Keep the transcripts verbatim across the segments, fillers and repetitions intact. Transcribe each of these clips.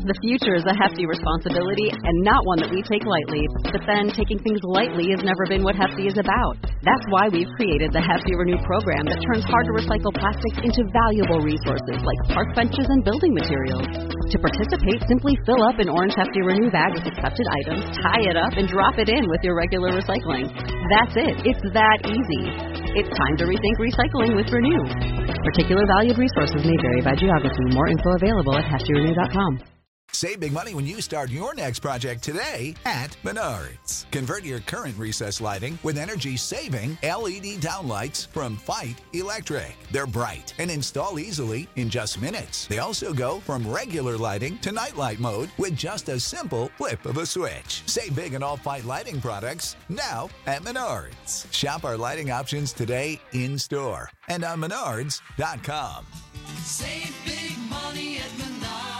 The future is a hefty responsibility and not one that we take lightly. But then, taking things lightly has never been what Hefty is about. That's why we've created the Hefty Renew program that turns hard-to-recycle plastics into valuable resources like park benches and building materials. To participate, simply fill up an orange Hefty Renew bag with accepted items, tie it up, and drop it in with your regular recycling. That's it. It's that easy. It's time to rethink recycling with Renew. Particular valued resources may vary by geography. More info available at hefty renew dot com. Save big money when you start your next project today at Menards. Convert your current recessed lighting with energy-saving L E D downlights from Fight Electric. They're bright and install easily in just minutes. They also go from regular lighting to nightlight mode with just a simple flip of a switch. Save big on all Fight lighting products now at Menards. Shop our lighting options today in-store and on menards dot com. Save big money at Menards.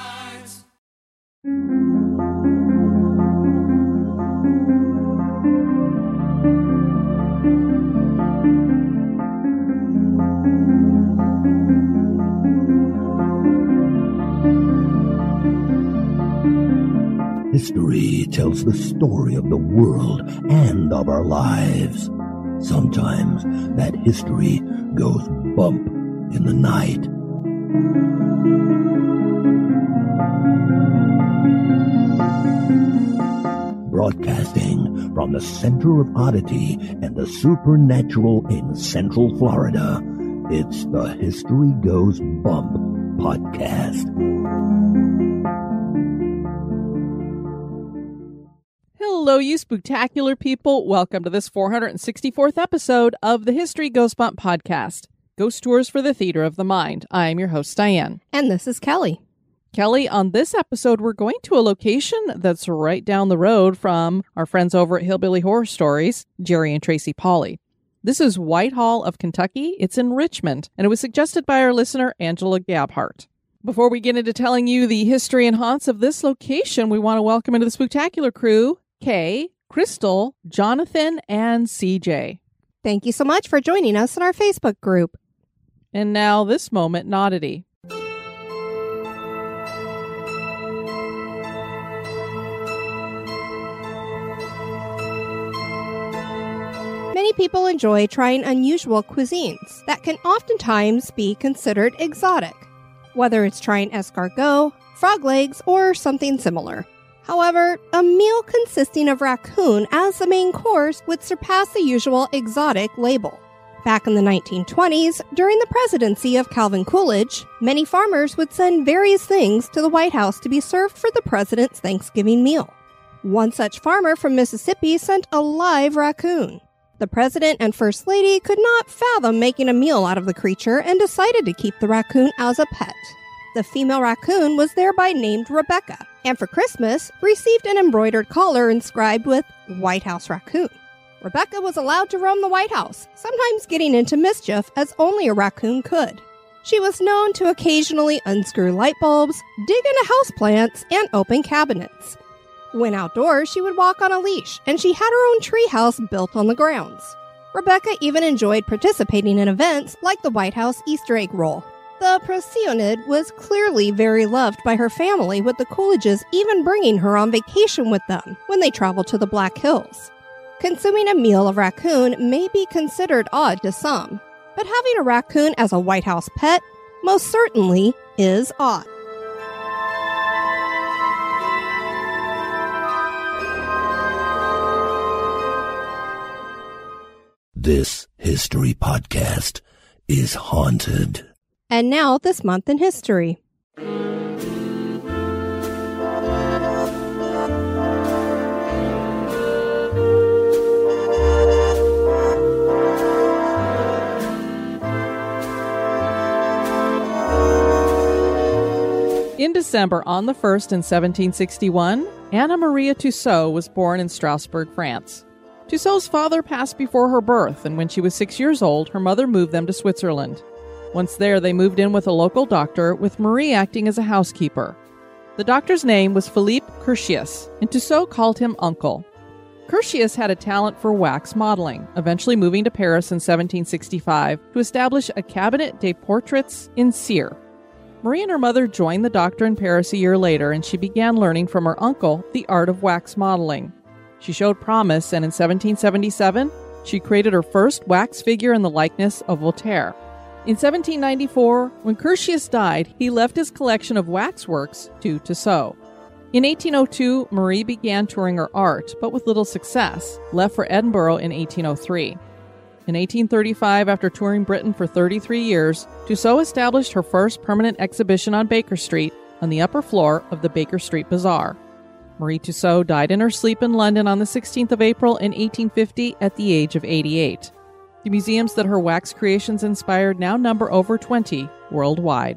History tells the story of the world and of our lives. Sometimes that history goes bump in the night. Broadcasting from the center of oddity and the supernatural in Central Florida, it's the History Goes Bump podcast. Hello, you spooktacular people. Welcome to this four hundred sixty-fourth episode of the History Goes Bump podcast. Ghost Tours for the Theater of the Mind. I am your host, Diane. And this is Kelly. Kelly, on this episode, we're going to a location that's right down the road from our friends over at Hillbilly Horror Stories, Jerry and Tracy Pauley. This is Whitehall of Kentucky. It's in Richmond, and it was suggested by our listener, Angela Gabhart. Before we get into telling you the history and haunts of this location, we want to welcome into the spooktacular crew, Kay, Crystal, Jonathan, and C J. Thank you so much for joining us in our Facebook group. And now this moment in oddity. Many people enjoy trying unusual cuisines that can oftentimes be considered exotic, whether it's trying escargot, frog legs, or something similar. However, a meal consisting of raccoon as the main course would surpass the usual exotic label. Back in the nineteen twenties, during the presidency of Calvin Coolidge, many farmers would send various things to the White House to be served for the president's Thanksgiving meal. One such farmer from Mississippi sent a live raccoon. The president and first lady could not fathom making a meal out of the creature and decided to keep the raccoon as a pet. The female raccoon was thereby named Rebecca, and for Christmas received an embroidered collar inscribed with White House Raccoon. Rebecca was allowed to roam the White House, sometimes getting into mischief as only a raccoon could. She was known to occasionally unscrew light bulbs, dig into houseplants, and open cabinets. When outdoors, she would walk on a leash, and she had her own treehouse built on the grounds. Rebecca even enjoyed participating in events like the White House Easter egg roll. The Procyon was clearly very loved by her family, with the Coolidges even bringing her on vacation with them when they traveled to the Black Hills. Consuming a meal of raccoon may be considered odd to some, but having a raccoon as a White House pet most certainly is odd. This history podcast is haunted. And now, this month in history. In December, on the first in seventeen sixty-one, Anna Maria Tussaud was born in Strasbourg, France. Tussaud's father passed before her birth, and when she was six years old, her mother moved them to Switzerland. Once there, they moved in with a local doctor, with Marie acting as a housekeeper. The doctor's name was Philippe Curtius, and Tussaud called him Uncle. Curtius had a talent for wax modeling, eventually moving to Paris in seventeen sixty-five to establish a Cabinet des Portraits in Cire. Marie and her mother joined the doctor in Paris a year later, and she began learning from her uncle the art of wax modeling. She showed promise, and in seventeen seventy-seven, she created her first wax figure in the likeness of Voltaire. In seventeen ninety-four, when Curtius died, he left his collection of waxworks to Tissot. In eighteen oh two, Marie began touring her art, but with little success, left for Edinburgh in eighteen oh three. In eighteen thirty-five, after touring Britain for thirty-three years, Tissot established her first permanent exhibition on Baker Street on the upper floor of the Baker Street Bazaar. Marie Tissot died in her sleep in London on the sixteenth of April in eighteen fifty at the age of eighty-eight. The museums that her wax creations inspired now number over twenty worldwide.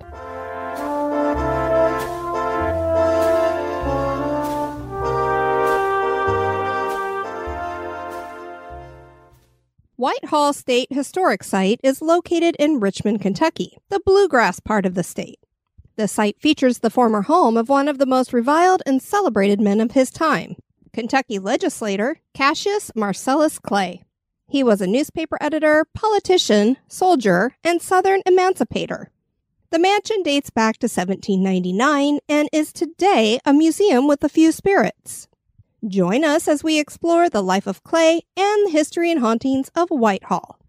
Whitehall State Historic Site is located in Richmond, Kentucky, the bluegrass part of the state. The site features the former home of one of the most reviled and celebrated men of his time, Kentucky legislator Cassius Marcellus Clay. He was a newspaper editor, politician, soldier, and Southern emancipator. The mansion dates back to seventeen ninety-nine and is today a museum with a few spirits. Join us as we explore the life of Clay and the history and hauntings of Whitehall.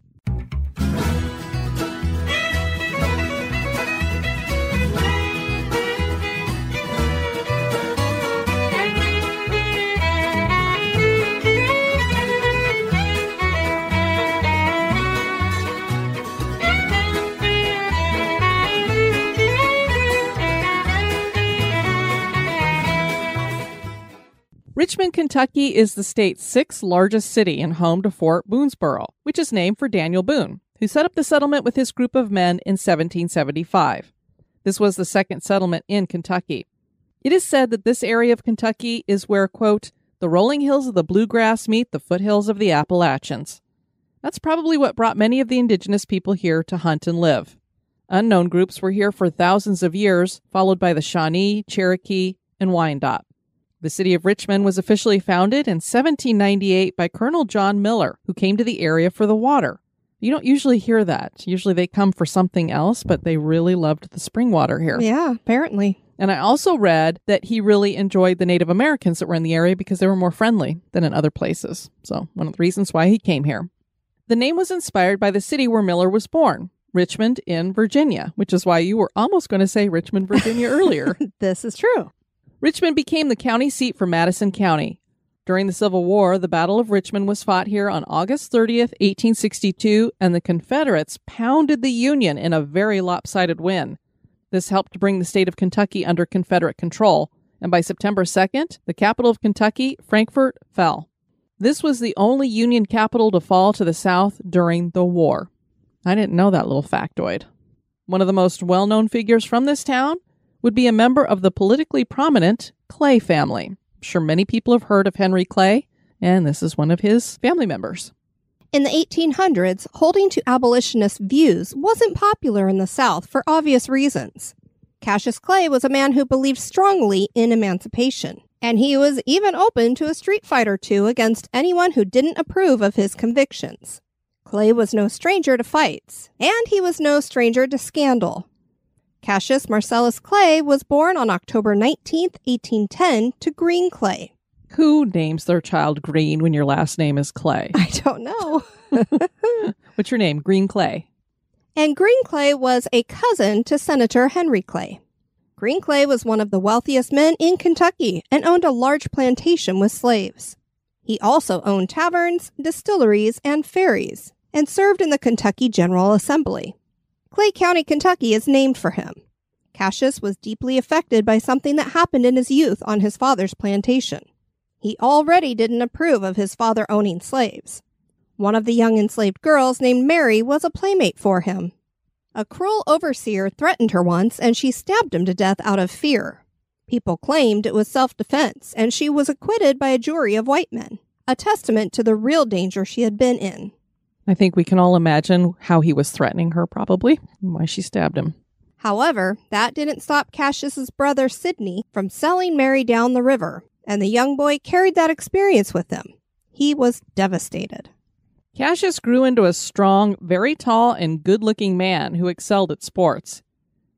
Richmond, Kentucky is the state's sixth largest city and home to Fort Boonesborough, which is named for Daniel Boone, who set up the settlement with his group of men in seventeen seventy-five. This was the second settlement in Kentucky. It is said that this area of Kentucky is where, quote, the rolling hills of the bluegrass meet the foothills of the Appalachians. That's probably what brought many of the indigenous people here to hunt and live. Unknown groups were here for thousands of years, followed by the Shawnee, Cherokee, and Wyandot. The city of Richmond was officially founded in seventeen ninety-eight by Colonel John Miller, who came to the area for the water. You don't usually hear that. Usually they come for something else, but they really loved the spring water here. Yeah, apparently. And I also read that he really enjoyed the Native Americans that were in the area because they were more friendly than in other places. So one of the reasons why he came here. The name was inspired by the city where Miller was born, Richmond in Virginia, which is why you were almost going to say Richmond, Virginia earlier. This is true. Richmond became the county seat for Madison County. During the Civil War, the Battle of Richmond was fought here on August thirtieth, eighteen sixty-two, and the Confederates pounded the Union in a very lopsided win. This helped bring the state of Kentucky under Confederate control, and by September second, the capital of Kentucky, Frankfort, fell. This was the only Union capital to fall to the South during the war. I didn't know that little factoid. One of the most well-known figures from this town would be a member of the politically prominent Clay family. I'm sure many people have heard of Henry Clay, and this is one of his family members. In the eighteen hundreds, holding to abolitionist views wasn't popular in the South for obvious reasons. Cassius Clay was a man who believed strongly in emancipation, and he was even open to a street fight or two against anyone who didn't approve of his convictions. Clay was no stranger to fights, and he was no stranger to scandal. Cassius Marcellus Clay was born on October nineteenth, eighteen ten, to Green Clay. Who names their child Green when your last name is Clay? I don't know. What's your name? Green Clay. And Green Clay was a cousin to Senator Henry Clay. Green Clay was one of the wealthiest men in Kentucky and owned a large plantation with slaves. He also owned taverns, distilleries, and ferries, and served in the Kentucky General Assembly. Clay County, Kentucky is named for him. Cassius was deeply affected by something that happened in his youth on his father's plantation. He already didn't approve of his father owning slaves. One of the young enslaved girls named Mary was a playmate for him. A cruel overseer threatened her once, and she stabbed him to death out of fear. People claimed it was self-defense, and she was acquitted by a jury of white men, a testament to the real danger she had been in. I think we can all imagine how he was threatening her, probably, and why she stabbed him. However, that didn't stop Cassius's brother Sidney from selling Mary down the river, and the young boy carried that experience with him. He was devastated. Cassius grew into a strong, very tall, and good-looking man who excelled at sports. He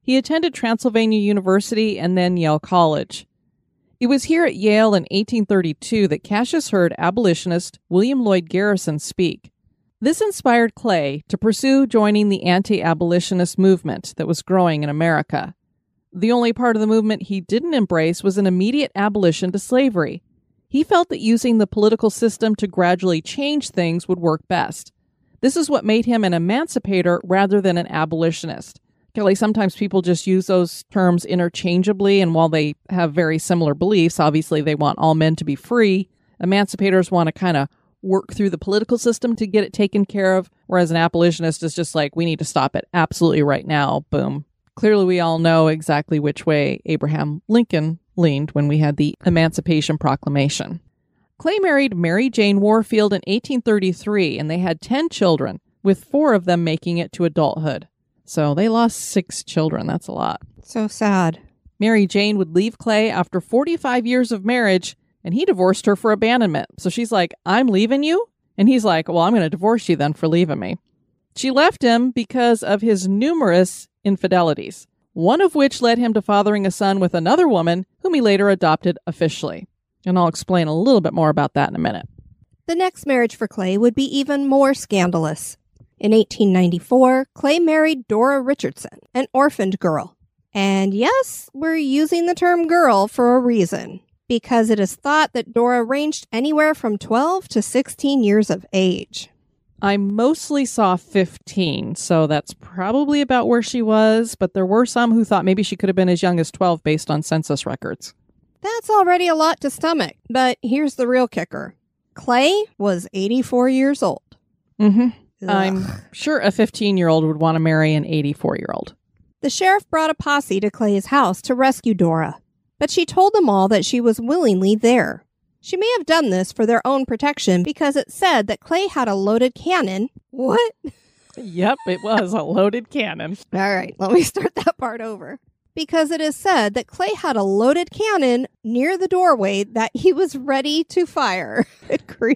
He attended Transylvania University and then Yale College. It was here at Yale in eighteen thirty-two that Cassius heard abolitionist William Lloyd Garrison speak. This inspired Clay to pursue joining the anti-abolitionist movement that was growing in America. The only part of the movement he didn't embrace was an immediate abolition to slavery. He felt that using the political system to gradually change things would work best. This is what made him an emancipator rather than an abolitionist. Kelly, sometimes people just use those terms interchangeably, and while they have very similar beliefs, obviously they want all men to be free. Emancipators want to kind of work through the political system to get it taken care of, whereas an abolitionist is just like, we need to stop it absolutely right now. Boom. Clearly, we all know exactly which way Abraham Lincoln leaned when we had the Emancipation Proclamation. Clay married Mary Jane Warfield in eighteen thirty-three, and they had ten children, with four of them making it to adulthood. So they lost six children. That's a lot. So sad. Mary Jane would leave Clay after forty-five years of marriage, and he divorced her for abandonment. So she's like, I'm leaving you? And he's like, well, I'm going to divorce you then for leaving me. She left him because of his numerous infidelities, one of which led him to fathering a son with another woman whom he later adopted officially. And I'll explain a little bit more about that in a minute. The next marriage for Clay would be even more scandalous. In eighteen ninety-four, Clay married Dora Richardson, an orphaned girl. And yes, we're using the term girl for a reason, because it is thought that Dora ranged anywhere from twelve to sixteen years of age. I mostly saw fifteen, so that's probably about where she was, but there were some who thought maybe she could have been as young as twelve based on census records. That's already a lot to stomach, but here's the real kicker. Clay was eighty-four years old. Mm-hmm. Ugh. I'm sure a fifteen-year-old would want to marry an eighty-four-year-old. The sheriff brought a posse to Clay's house to rescue Dora, but she told them all that she was willingly there. She may have done this for their own protection because it said that Clay had a loaded cannon. What? Yep, it was a loaded cannon. All right, let me start that part over. Because it is said that Clay had a loaded cannon near the doorway that he was ready to fire. Good grief.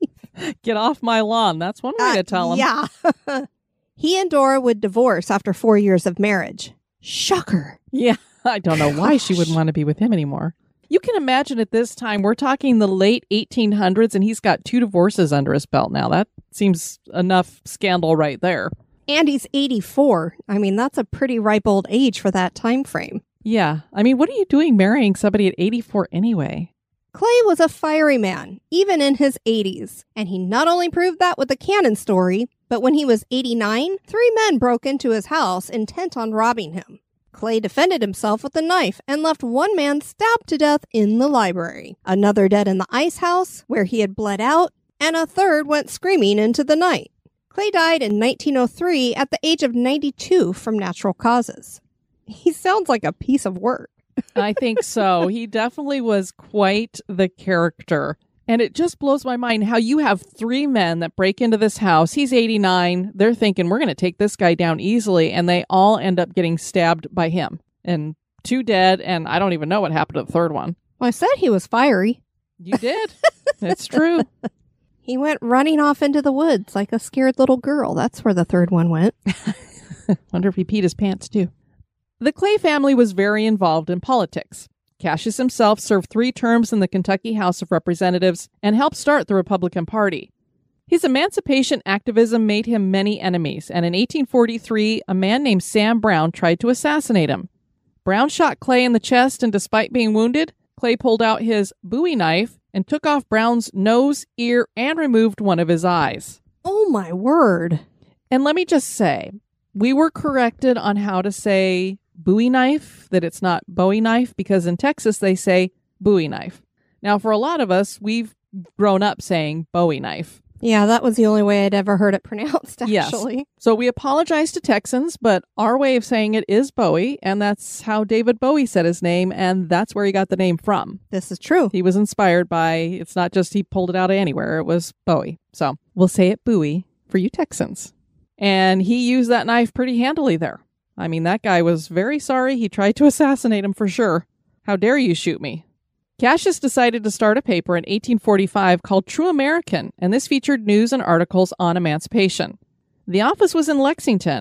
Get off my lawn. That's one way Uh, to tell him. Yeah. He and Dora would divorce after four years of marriage. Shocker. Yeah, I don't know why she wouldn't want to be with him anymore. You can imagine at this time, we're talking the late eighteen hundreds, and he's got two divorces under his belt now. That seems enough scandal right there. And he's eighty-four. I mean, that's a pretty ripe old age for that time frame. Yeah. I mean, what are you doing marrying somebody at eighty-four anyway? Clay was a fiery man, even in his eighties. And he not only proved that with the cannon story, but when he was eighty-nine, three men broke into his house intent on robbing him. Clay defended himself with a knife and left one man stabbed to death in the library, another dead in the ice house where he had bled out, and a third went screaming into the night. Clay died in nineteen oh three at the age of ninety-two from natural causes. He sounds like a piece of work. I think so. He definitely was quite the character. And it just blows my mind how you have three men that break into this house. He's eighty-nine. They're thinking, we're going to take this guy down easily. And they all end up getting stabbed by him. And two dead. And I don't even know what happened to the third one. Well, I said he was fiery. You did. It's true. He went running off into the woods like a scared little girl. That's where the third one went. Wonder if he peed his pants, too. The Clay family was very involved in politics. Cassius himself served three terms in the Kentucky House of Representatives and helped start the Republican Party. His emancipation activism made him many enemies, and in eighteen forty-three, a man named Sam Brown tried to assassinate him. Brown shot Clay in the chest, and despite being wounded, Clay pulled out his Bowie knife and took off Brown's nose, ear, and removed one of his eyes. Oh, my word. And let me just say, we were corrected on how to say Bowie knife, that it's not Bowie knife, because in Texas they say Bowie knife. Now, for a lot of us, we've grown up saying Bowie knife. Yeah, that was the only way I'd ever heard it pronounced, actually. Yes. So we apologize to Texans, but our way of saying it is Bowie, and that's how David Bowie said his name, and that's where he got the name from. This is true. He was inspired by, it's not just he pulled it out of anywhere, it was Bowie. So we'll say it Bowie for you Texans. And he used that knife pretty handily there. I mean, that guy was very sorry. He tried to assassinate him for sure. How dare you shoot me? Cassius decided to start a paper in eighteen forty-five called True American, and this featured news and articles on emancipation. The office was in Lexington, but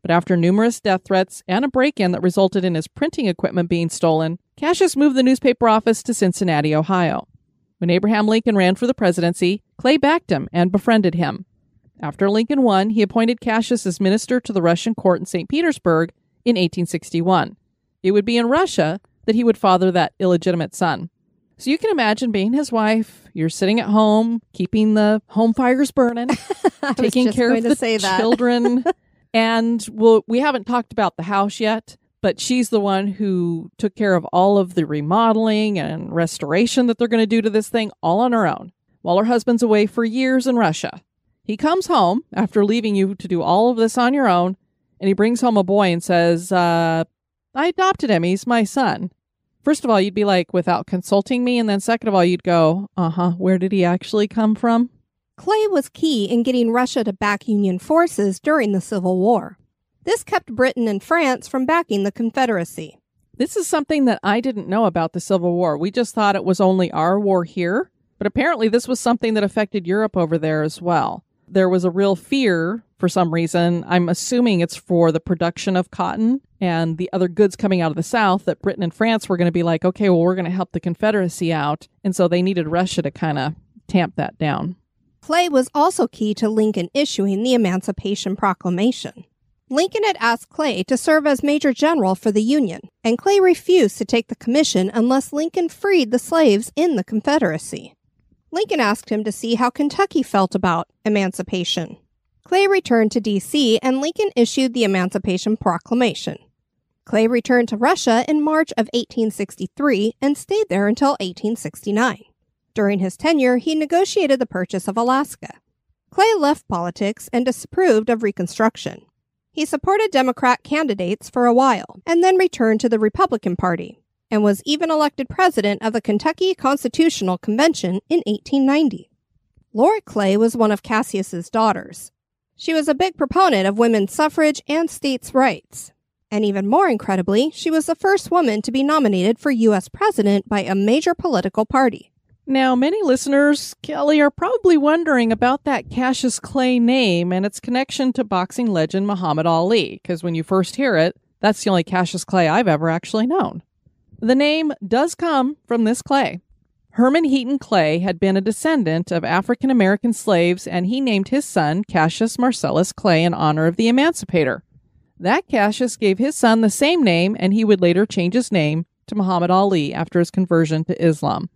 But after numerous death threats and a break-in that resulted in his printing equipment being stolen, Cassius moved the newspaper office to Cincinnati, Ohio. When Abraham Lincoln ran for the presidency, Clay backed him and befriended him. After Lincoln won, he appointed Cassius as minister to the Russian court in Saint Petersburg in eighteen sixty-one. It would be in Russia that he would father that illegitimate son. So you can imagine being his wife. You're sitting at home, keeping the home fires burning, taking care of the children. And we'll, we haven't talked about the house yet, but she's the one who took care of all of the remodeling and restoration that they're going to do to this thing all on her own, while her husband's away for years in Russia. He comes home after leaving you to do all of this on your own, and he brings home a boy and says, uh, I adopted him. He's my son. First of all, you'd be like, without consulting me, and then second of all, you'd go, uh-huh, where did he actually come from? Clay was key in getting Russia to back Union forces during the Civil War. This kept Britain and France from backing the Confederacy. This is something that I didn't know about the Civil War. We just thought it was only our war here, but apparently this was something that affected Europe over there as well. There was a real fear, for some reason, I'm assuming it's for the production of cotton and the other goods coming out of the South, that Britain and France were going to be like, okay, well, we're going to help the Confederacy out. And so they needed Russia to kind of tamp that down. Clay was also key to Lincoln issuing the Emancipation Proclamation. Lincoln had asked Clay to serve as Major General for the Union, and Clay refused to take the commission unless Lincoln freed the slaves in the Confederacy. Lincoln asked him to see how Kentucky felt about emancipation. Clay returned to D C and Lincoln issued the Emancipation Proclamation. Clay returned to Russia in March of eighteen sixty-three and stayed there until eighteen sixty-nine. During his tenure, he negotiated the purchase of Alaska. Clay left politics and disapproved of Reconstruction. He supported Democrat candidates for a while and then returned to the Republican Party, and was even elected president of the Kentucky Constitutional Convention in eighteen ninety. Laura Clay was one of Cassius's daughters. She was a big proponent of women's suffrage and states' rights. And even more incredibly, she was the first woman to be nominated for U S president by a major political party. Now, many listeners, Kelly, are probably wondering about that Cassius Clay name and its connection to boxing legend Muhammad Ali, because when you first hear it, that's the only Cassius Clay I've ever actually known. The name does come from this Clay. Herman Heaton Clay had been a descendant of African-American slaves, and he named his son Cassius Marcellus Clay in honor of the Emancipator. That Cassius gave his son the same name, and he would later change his name to Muhammad Ali after his conversion to Islam.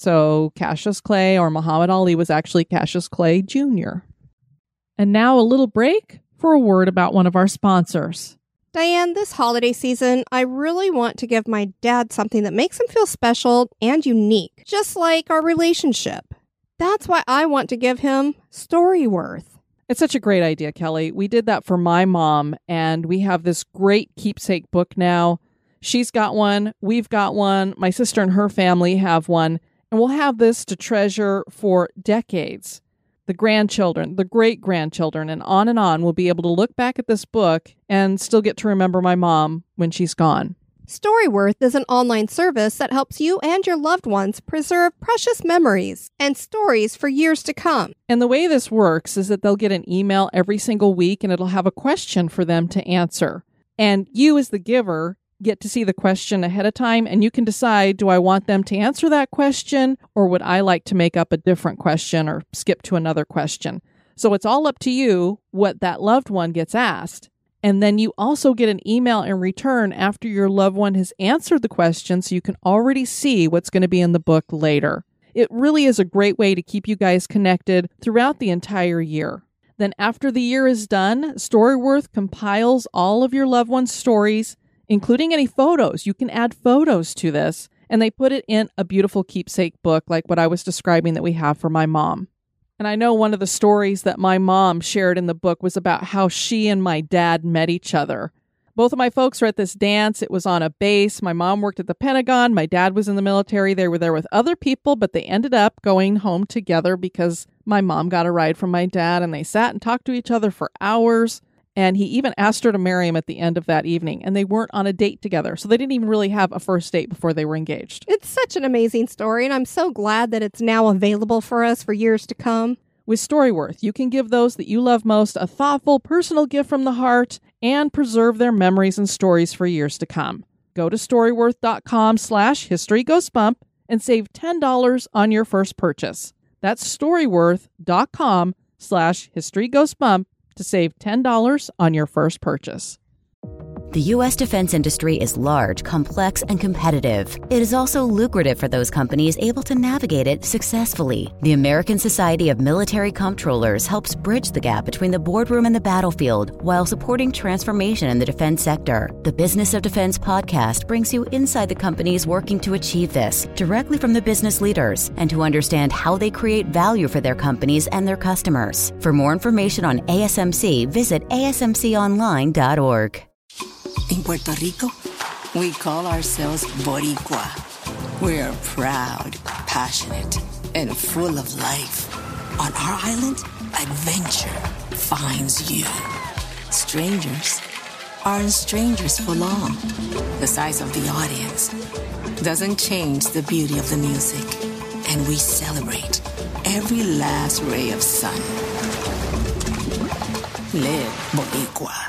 So Cassius Clay, or Muhammad Ali, was actually Cassius Clay Junior And now a little break for a word about one of our sponsors. Diane, this holiday season, I really want to give my dad something that makes him feel special and unique, just like our relationship. That's why I want to give him Storyworth. It's such a great idea, Kelly. We did that for my mom, and we have this great keepsake book now. She's got one. We've got one. My sister and her family have one. And we'll have this to treasure for decades. The grandchildren, the great-grandchildren, and on and on will be able to look back at this book and still get to remember my mom when she's gone. Storyworth is an online service that helps you and your loved ones preserve precious memories and stories for years to come. And the way this works is that they'll get an email every single week, and it'll have a question for them to answer. And you, as the giver, get to see the question ahead of time, and you can decide, do I want them to answer that question, or would I like to make up a different question or skip to another question? So it's all up to you what that loved one gets asked. And then you also get an email in return after your loved one has answered the question, so you can already see what's going to be in the book later. It really is a great way to keep you guys connected throughout the entire year. Then after the year is done, Storyworth compiles all of your loved one's stories, including any photos. You can add photos to this, and they put it in a beautiful keepsake book like what I was describing that we have for my mom. And I know one of the stories that my mom shared in the book was about how she and my dad met each other. Both of my folks were at this dance. It was on a base. My mom worked at the Pentagon. My dad was in the military. They were there with other people, but they ended up going home together because my mom got a ride from my dad, and they sat and talked to each other for hours. And he even asked her to marry him at the end of that evening. And they weren't on a date together. So they didn't even really have a first date before they were engaged. It's such an amazing story, and I'm so glad that it's now available for us for years to come. With Storyworth, you can give those that you love most a thoughtful, personal gift from the heart, and preserve their memories and stories for years to come. Go to storyworth.com slash historygoesbump and save ten dollars on your first purchase. That's storyworth.com slash historygoesbump to save ten dollars on your first purchase. The U S defense industry is large, complex, and competitive. It is also lucrative for those companies able to navigate it successfully. The American Society of Military Comptrollers helps bridge the gap between the boardroom and the battlefield while supporting transformation in the defense sector. The Business of Defense podcast brings you inside the companies working to achieve this, directly from the business leaders, and to understand how they create value for their companies and their customers. For more information on A S M C, visit A S M C online dot org. In Puerto Rico, we call ourselves Boricua. We're proud, passionate, and full of life. On our island, adventure finds you. Strangers aren't strangers for long. The size of the audience doesn't change the beauty of the music. And we celebrate every last ray of sun. Live Boricua.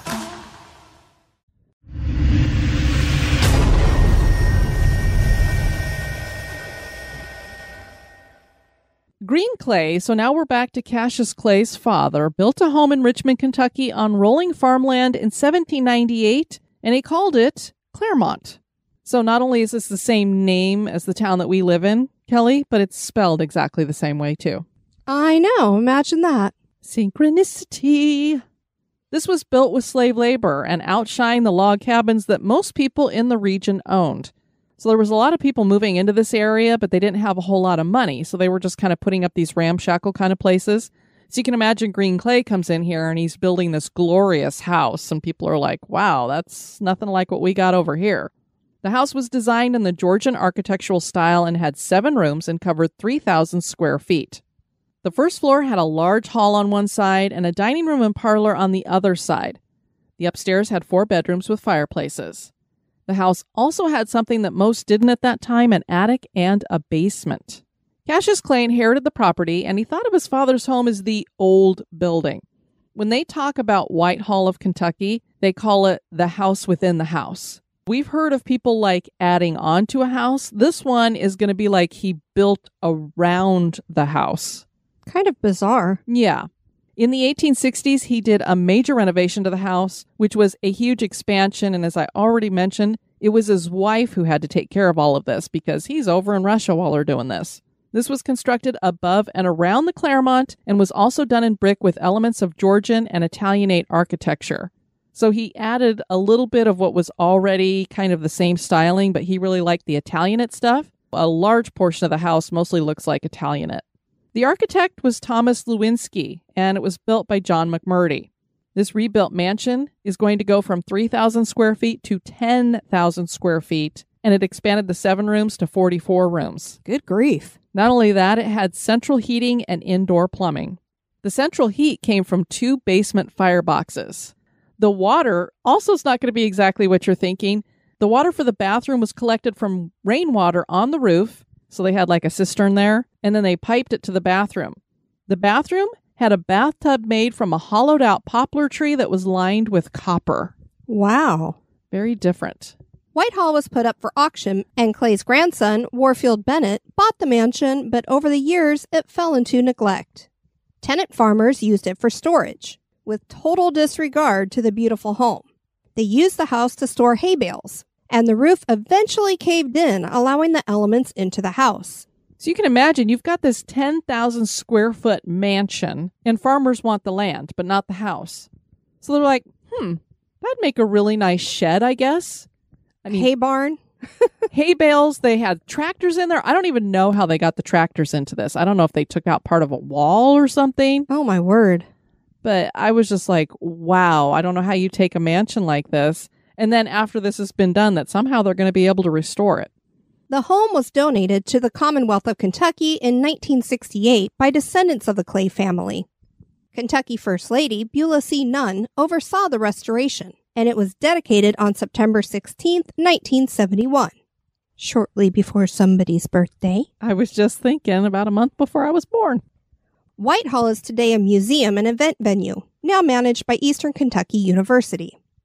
Green Clay, so now we're back to Cassius Clay's father, built a home in Richmond, Kentucky on rolling farmland in seventeen ninety-eight, and he called it Claremont. So not only is this the same name as the town that we live in, Kelly, but it's spelled exactly the same way too. I know, imagine that. Synchronicity. This was built with slave labor and outshined the log cabins that most people in the region owned. So there was a lot of people moving into this area, but they didn't have a whole lot of money. So they were just kind of putting up these ramshackle kind of places. So you can imagine Green Clay comes in here and he's building this glorious house. And people are like, wow, that's nothing like what we got over here. The house was designed in the Georgian architectural style and had seven rooms and covered three thousand square feet. The first floor had a large hall on one side and a dining room and parlor on the other side. The upstairs had four bedrooms with fireplaces. The house also had something that most didn't at that time, an attic and a basement. Cassius Clay inherited the property, and he thought of his father's home as the old building. When they talk about Whitehall of Kentucky, they call it the house within the house. We've heard of people like adding on to a house. This one is going to be like he built around the house. Kind of bizarre. Yeah. In the eighteen sixties, he did a major renovation to the house, which was a huge expansion. And as I already mentioned, it was his wife who had to take care of all of this because he's over in Russia while they're doing this. This was constructed above and around the Claremont and was also done in brick with elements of Georgian and Italianate architecture. So he added a little bit of what was already kind of the same styling, but he really liked the Italianate stuff. A large portion of the house mostly looks like Italianate. The architect was Thomas Lewinsky, and it was built by John McMurdy. This rebuilt mansion is going to go from three thousand square feet to ten thousand square feet, and it expanded the seven rooms to forty-four rooms. Good grief. Not only that, it had central heating and indoor plumbing. The central heat came from two basement fireboxes. The water also is not going to be exactly what you're thinking. The water for the bathroom was collected from rainwater on the roof, so they had like a cistern there, and then they piped it to the bathroom. The bathroom had a bathtub made from a hollowed-out poplar tree that was lined with copper. Wow. Very different. Whitehall was put up for auction, and Clay's grandson, Warfield Bennett, bought the mansion, but over the years, it fell into neglect. Tenant farmers used it for storage, with total disregard to the beautiful home. They used the house to store hay bales, and the roof eventually caved in, allowing the elements into the house. So you can imagine you've got this ten thousand square foot mansion, and farmers want the land, but not the house. So they're like, hmm, that'd make a really nice shed, I guess. I mean, hay barn. Hay bales. They had tractors in there. I don't even know how they got the tractors into this. I don't know if they took out part of a wall or something. Oh, my word. But I was just like, wow, I don't know how you take a mansion like this. And then after this has been done, that somehow they're going to be able to restore it. The home was donated to the Commonwealth of Kentucky in nineteen sixty-eight by descendants of the Clay family. Kentucky First Lady Beulah C. Nunn oversaw the restoration, and it was dedicated on September sixteenth, nineteen seventy-one, shortly before somebody's birthday. I was just thinking about a month before I was born. Whitehall is today a museum and event venue, now managed by Eastern Kentucky University.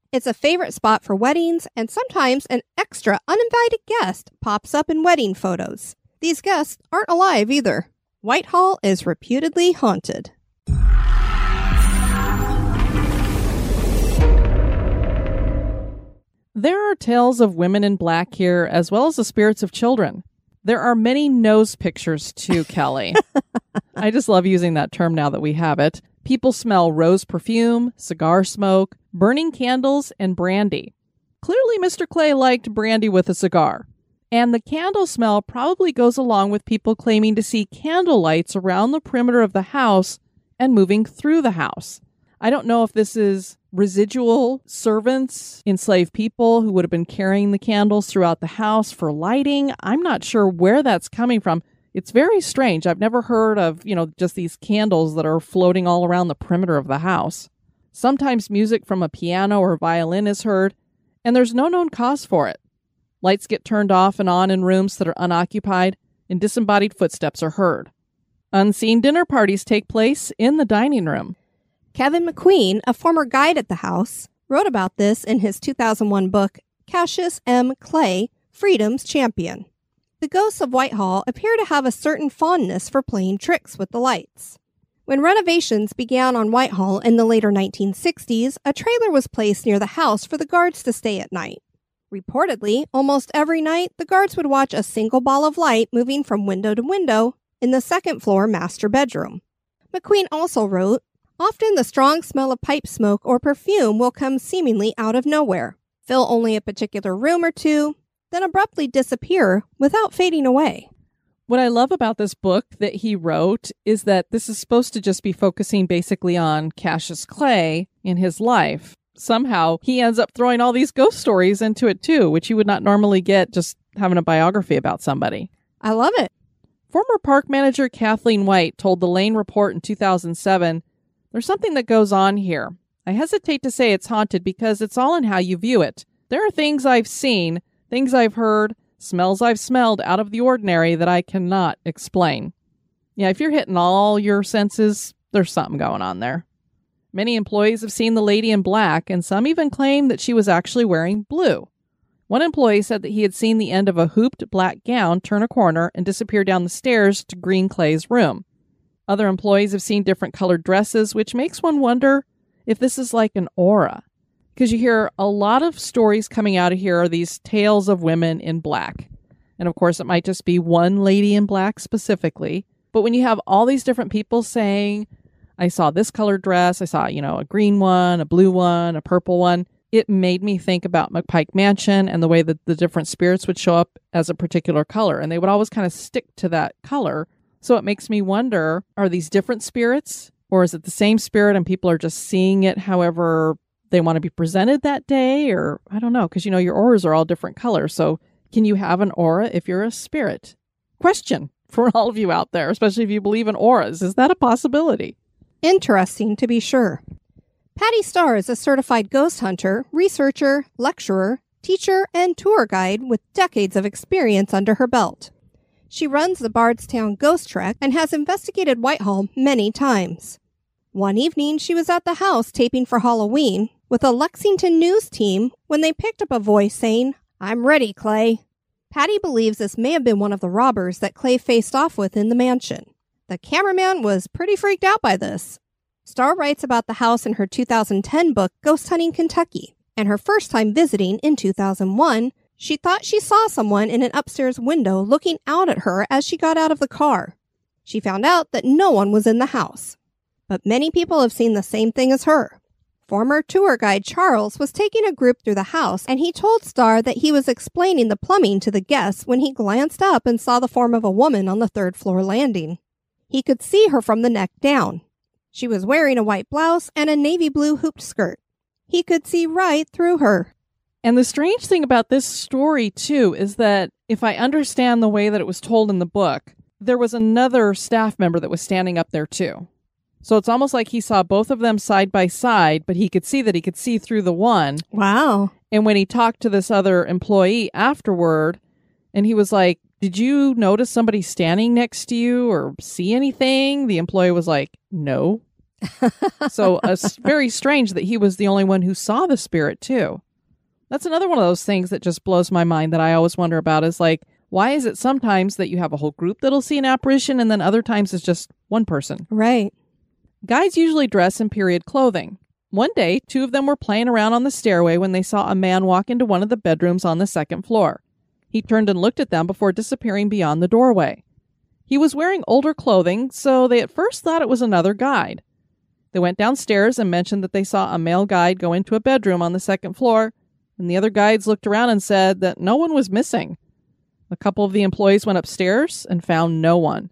It's a favorite spot for weddings, and sometimes an extra uninvited guest pops up in wedding photos. These guests aren't alive either. Whitehall is reputedly haunted. There are tales of women in black here, as well as the spirits of children. There are many nose pictures too, Kelly. I just love using that term now that we have it. People smell rose perfume, cigar smoke, burning candles, and brandy. Clearly, Mister Clay liked brandy with a cigar. And the candle smell probably goes along with people claiming to see candle lights around the perimeter of the house and moving through the house. I don't know if this is residual servants, enslaved people who would have been carrying the candles throughout the house for lighting. I'm not sure where that's coming from. It's very strange. I've never heard of, you know, just these candles that are floating all around the perimeter of the house. Sometimes music from a piano or violin is heard, and there's no known cause for it. Lights get turned off and on in rooms that are unoccupied, and disembodied footsteps are heard. Unseen dinner parties take place in the dining room. Kevin McQueen, a former guide at the house, wrote about this in his two thousand one book, Cassius M. Clay, Freedom's Champion. The ghosts of Whitehall appear to have a certain fondness for playing tricks with the lights. When renovations began on Whitehall in the later nineteen sixties, a trailer was placed near the house for the guards to stay at night. Reportedly, almost every night, the guards would watch a single ball of light moving from window to window in the second floor master bedroom. McQueen also wrote, often the strong smell of pipe smoke or perfume will come seemingly out of nowhere, fill only a particular room or two, then abruptly disappear without fading away. What I love about this book that he wrote is that this is supposed to just be focusing basically on Cassius Clay in his life. Somehow he ends up throwing all these ghost stories into it too, which you would not normally get just having a biography about somebody. I love it. Former park manager Kathleen White told the Lane Report in two thousand seven, "There's something that goes on here. I hesitate to say it's haunted because it's all in how you view it. There are things I've seen, things I've heard, smells I've smelled out of the ordinary that I cannot explain." Yeah, if you're hitting all your senses, there's something going on there. Many employees have seen the lady in black, and some even claim that she was actually wearing blue. One employee said that he had seen the end of a hooped black gown turn a corner and disappear down the stairs to Green Clay's room. Other employees have seen different colored dresses, which makes one wonder if this is like an aura. Because you hear a lot of stories coming out of here are these tales of women in black. And of course, it might just be one lady in black specifically. But when you have all these different people saying, I saw this colored dress, I saw, you know, a green one, a blue one, a purple one, it made me think about McPike Mansion and the way that the different spirits would show up as a particular color. And they would always kind of stick to that color. So it makes me wonder, are these different spirits? Or is it the same spirit and people are just seeing it however they want to be presented that day? Or I don't know, because, you know, your auras are all different colors. So can you have an aura if you're a spirit? Question for all of you out there, especially if you believe in auras. Is that a possibility? Interesting, to be sure. Patty Starr is a certified ghost hunter, researcher, lecturer, teacher, and tour guide with decades of experience under her belt. She runs the Bardstown Ghost Trek and has investigated Whitehall many times. One evening, she was at the house taping for Halloween with a Lexington news team when they picked up a voice saying, "I'm ready, Clay." Patty believes this may have been one of the robbers that Clay faced off with in the mansion. The cameraman was pretty freaked out by this. Starr writes about the house in her two thousand ten book, Ghost Hunting Kentucky, and her first time visiting in two thousand one, she thought she saw someone in an upstairs window looking out at her as she got out of the car. She found out that no one was in the house. But many people have seen the same thing as her. Former tour guide Charles was taking a group through the house, and he told Starr that he was explaining the plumbing to the guests when he glanced up and saw the form of a woman on the third floor landing. He could see her from the neck down. She was wearing a white blouse and a navy blue hooped skirt. He could see right through her. And the strange thing about this story, too, is that if I understand the way that it was told in the book, there was another staff member that was standing up there, too. So it's almost like he saw both of them side by side, but he could see that he could see through the one. Wow. And when he talked to this other employee afterward, and he was like, "Did you notice somebody standing next to you or see anything?" The employee was like, "No." So uh, it's very strange that he was the only one who saw the spirit, too. That's another one of those things that just blows my mind that I always wonder about is like, why is it sometimes that you have a whole group that'll see an apparition and then other times it's just one person? Right. Guys usually dress in period clothing. One day, two of them were playing around on the stairway when they saw a man walk into one of the bedrooms on the second floor. He turned and looked at them before disappearing beyond the doorway. He was wearing older clothing, so they at first thought it was another guide. They went downstairs and mentioned that they saw a male guide go into a bedroom on the second floor, and the other guides looked around and said that no one was missing. A couple of the employees went upstairs and found no one.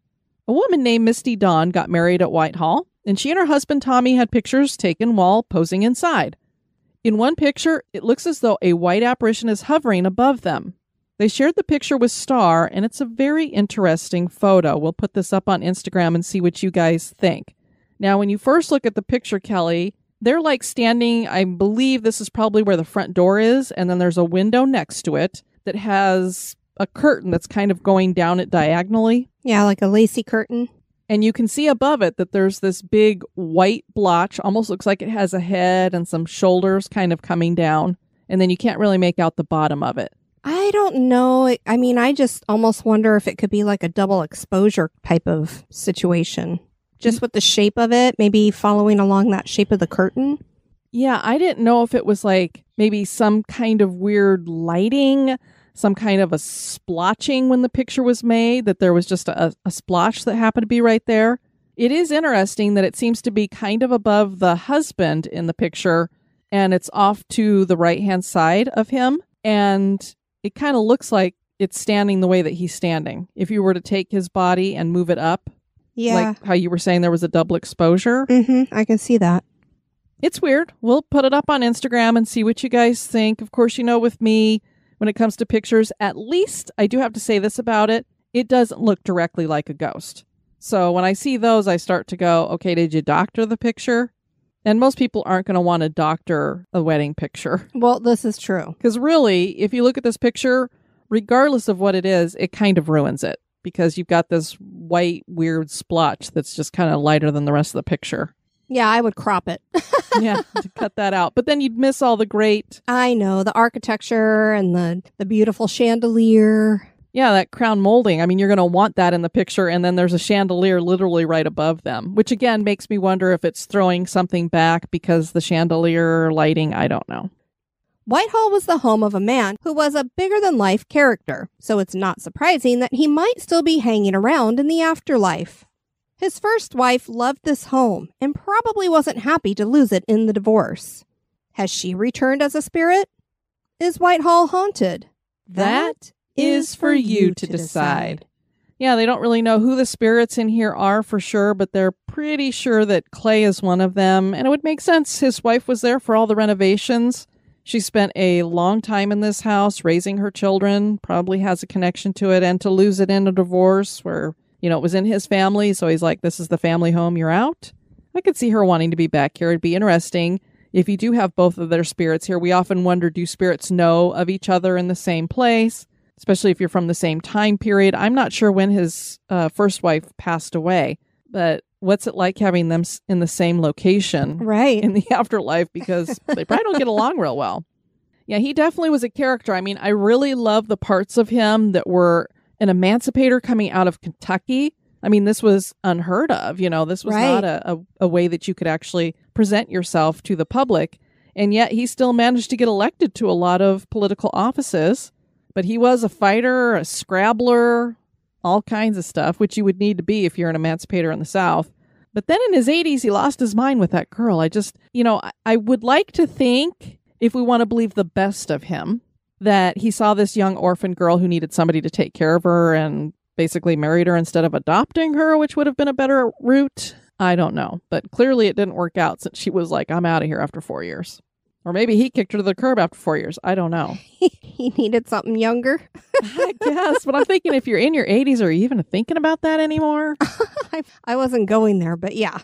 A woman named Misty Dawn got married at Whitehall, and she and her husband Tommy had pictures taken while posing inside. In one picture, it looks as though a white apparition is hovering above them. They shared the picture with Star, and it's a very interesting photo. We'll put this up on Instagram and see what you guys think. Now, when you first look at the picture, Kelly, they're like standing, I believe this is probably where the front door is, and then there's a window next to it that has a curtain that's kind of going down it diagonally. Yeah, like a lacy curtain. And you can see above it that there's this big white blotch, almost looks like it has a head and some shoulders kind of coming down, and then you can't really make out the bottom of it. I don't know. I mean, I just almost wonder if it could be like a double exposure type of situation. Just with the shape of it, maybe following along that shape of the curtain. Yeah, I didn't know if it was like maybe some kind of weird lighting, some kind of a splotching when the picture was made, that there was just a, a splotch that happened to be right there. It is interesting that it seems to be kind of above the husband in the picture, and it's off to the right-hand side of him, and it kind of looks like it's standing the way that he's standing. If you were to take his body and move it up, yeah, like how you were saying there was a double exposure. Mm-hmm, I can see that. It's weird. We'll put it up on Instagram and see what you guys think. Of course, you know, with me, when it comes to pictures, at least I do have to say this about it. It doesn't look directly like a ghost. So when I see those, I start to go, okay, did you doctor the picture? And most people aren't going to want to doctor a wedding picture. Well, this is true. Because really, if you look at this picture, regardless of what it is, it kind of ruins it. Because you've got this white, weird splotch that's just kind of lighter than the rest of the picture. Yeah, I would crop it. Yeah, to cut that out. But then you'd miss all the great... I know, the architecture and the, the beautiful chandelier. Yeah, that crown molding. I mean, you're going to want that in the picture, and then there's a chandelier literally right above them, which again makes me wonder if it's throwing something back because the chandelier lighting, I don't know. Whitehall was the home of a man who was a bigger-than-life character, so it's not surprising that he might still be hanging around in the afterlife. His first wife loved this home and probably wasn't happy to lose it in the divorce. Has she returned as a spirit? Is Whitehall haunted? That is for you to decide. Yeah, they don't really know who the spirits in here are for sure, but they're pretty sure that Clay is one of them, and it would make sense. His wife was there for all the renovations. She spent a long time in this house raising her children, probably has a connection to it, and to lose it in a divorce where, you know, it was in his family, so he's like, this is the family home, you're out. I could see her wanting to be back here. It'd be interesting if you do have both of their spirits here. We often wonder, do spirits know of each other in the same place, especially if you're from the same time period? I'm not sure when his uh, first wife passed away, but what's it like having them in the same location right in the afterlife, because they probably don't get along real well. Yeah, he definitely was a character. I mean, I really love the parts of him that were an emancipator coming out of Kentucky. I mean, this was unheard of. You know, this was right. not a, a, a way that you could actually present yourself to the public. And yet he still managed to get elected to a lot of political offices. But he was a fighter, a scrabbler, all kinds of stuff, which you would need to be if you're an emancipator in the South. But then in his eighties, he lost his mind with that girl. I just, you know, I, I would like to think, if we want to believe the best of him, that he saw this young orphan girl who needed somebody to take care of her and basically married her instead of adopting her, which would have been a better route. I don't know. But clearly it didn't work out since she was like, I'm out of here after four years. Or maybe he kicked her to the curb after four years. I don't know. He needed something younger. I guess. But I'm thinking, if you're in your eighties, are you even thinking about that anymore? I, I wasn't going there, but yeah.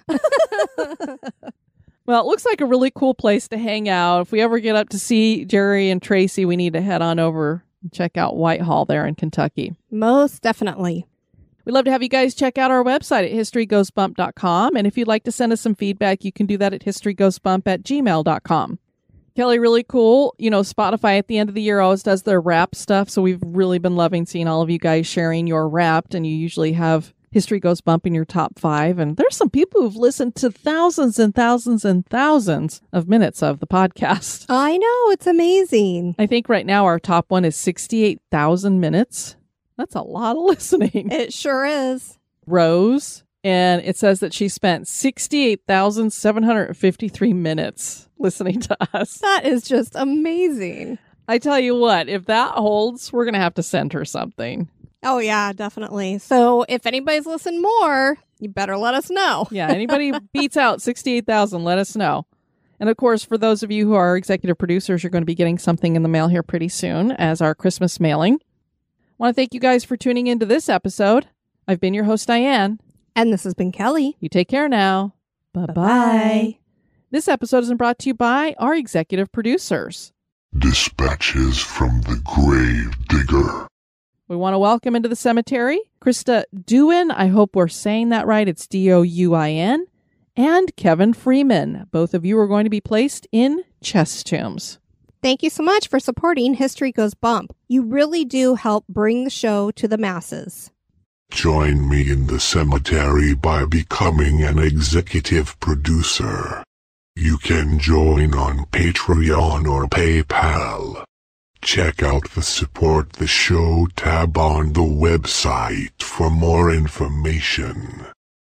Well, it looks like a really cool place to hang out. If we ever get up to see Jerry and Tracy, we need to head on over and check out Whitehall there in Kentucky. Most definitely. We'd love to have you guys check out our website at history goes bump dot com. And if you'd like to send us some feedback, you can do that at history goes bump at gmail dot com. Kelly, really cool. You know, Spotify at the end of the year always does their wrap stuff. So we've really been loving seeing all of you guys sharing your wrapped. And you usually have History Goes Bump in your top five. And there's some people who've listened to thousands and thousands and thousands of minutes of the podcast. I know. It's amazing. I think right now our top one is sixty-eight thousand minutes. That's a lot of listening. It sure is. Rose. And it says that she spent sixty-eight thousand seven hundred fifty-three minutes listening to us. That is just amazing. I tell you what, if that holds, we're going to have to send her something. Oh, yeah, definitely. So if anybody's listened more, you better let us know. Yeah, anybody beats out sixty-eight thousand, let us know. And of course, for those of you who are executive producers, you're going to be getting something in the mail here pretty soon as our Christmas mailing. I want to thank you guys for tuning into this episode. I've been your host, Diane. And this has been Kelly. You take care now. Bye-bye. Bye-bye. This episode is brought to you by our executive producers. Dispatches from the Grave Digger. We want to welcome into the cemetery Krista Dooin. I hope we're saying that right. It's D O U I N. And Kevin Freeman. Both of you are going to be placed in chest tombs. Thank you so much for supporting History Goes Bump. You really do help bring the show to the masses. Join me in the cemetery by becoming an executive producer. You can join on Patreon or PayPal. Check out the Support the Show tab on the website for more information.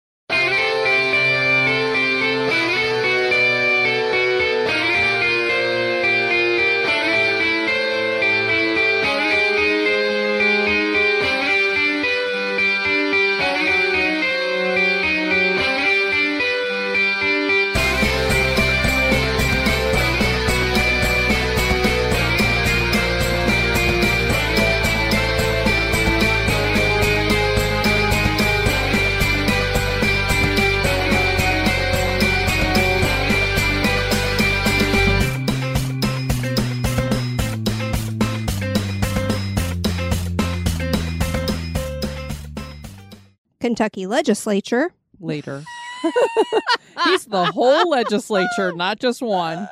Kentucky legislature. Later. He's the whole legislature, not just one.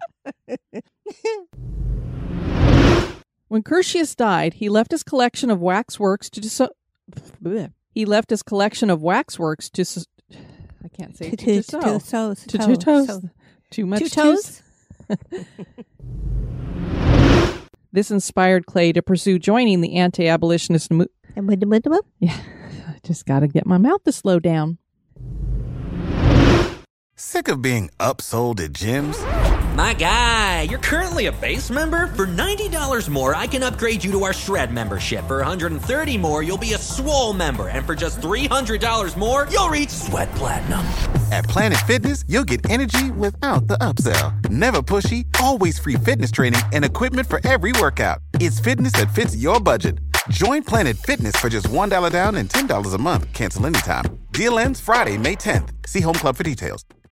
When Curtius died, he left his collection of waxworks to so he left his collection of waxworks to so I can't say to Two toes. To two toes. Too much Two toes. This inspired Clay to pursue joining the anti-abolitionist movement. Yeah. Just got to get my mouth to slow down. Sick of being upsold at gyms? My guy, you're currently a base member? For ninety dollars more, I can upgrade you to our Shred membership. For one hundred thirty dollars more, you'll be a Swole member. And for just three hundred dollars more, you'll reach Sweat Platinum. At Planet Fitness, you'll get energy without the upsell. Never pushy, always free fitness training and equipment for every workout. It's fitness that fits your budget. Join Planet Fitness for just one dollar down and ten dollars a month. Cancel anytime. Deal ends Friday, May tenth. See Home Club for details.